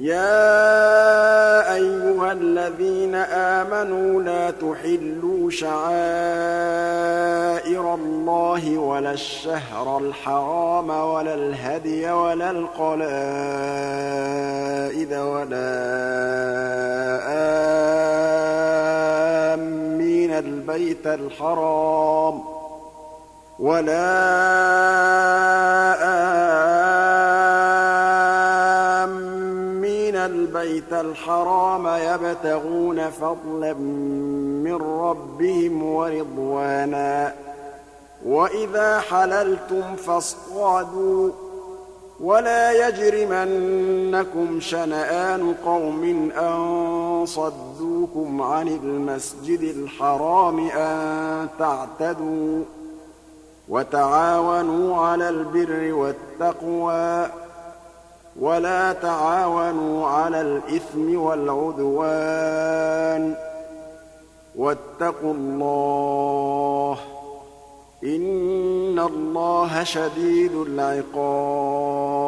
يَا أَيُّهَا الَّذِينَ آمَنُوا لَا تُحِلُّوا شَعَائِرَ اللَّهِ وَلَا الشَّهْرَ الْحَرَامَ وَلَا الْهَدْيَ وَلَا الْقَلَائِدَ وَلَا آمِّينَ الْبَيْتَ الْحَرَامَ يَبْتَغُونَ فَضْلًا مِّن رَّبِّهِمْ وَرِضْوَانًا ۚ وَإِذَا حَلَلْتُمْ فَاصْطَادُوا ۚ وَلَا يَجْرِمَنَّكُمْ شَنَآنُ قَوْمٍ أَن صَدُّوكُمْ عَنِ الْمَسْجِدِ الْحَرَامِ أَن تَعْتَدُوا ۘ وَتَعَاوَنُوا عَلَى الْبِرِّ وَالتَّقْوَىٰ ۖ وَلَا تَعَاوَنُوا عَلَى الْإِثْمِ وَالْعُدْوَانِ ۚ وَاتَّقُوا اللَّهَ ۖ إِنَّ اللَّهَ شَدِيدُ الْعِقَابِ.